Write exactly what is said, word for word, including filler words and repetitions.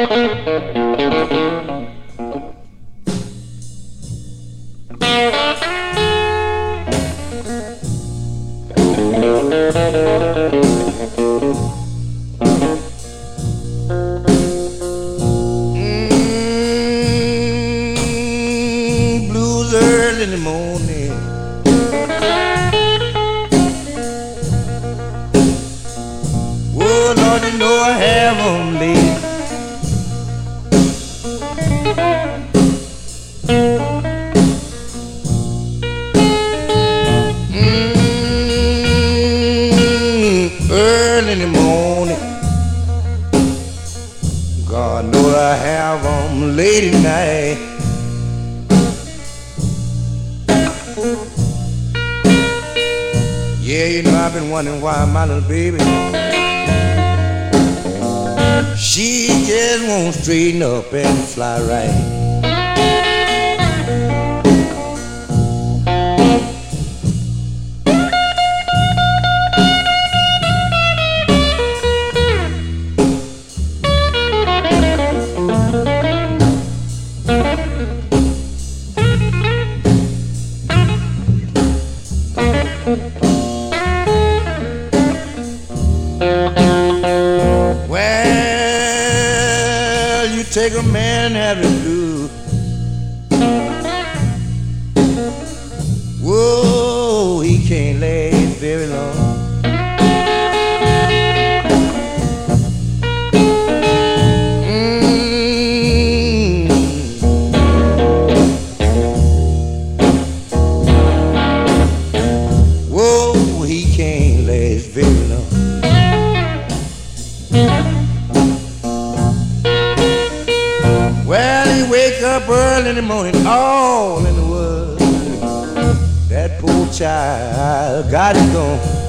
Mm, blues early in the morning. Oh, Lord, you know I have them late. Mm, early in the morning. God knows I have them late at night. Yeah, you know I've been wondering why my little baby, she just won't straighten up and fly right. Well, you take a man having blue. Whoa, he can't last very long. Mm. Whoa, he can't last very long. Well, he wake up early in the morning, all in the world. That poor child got it gone.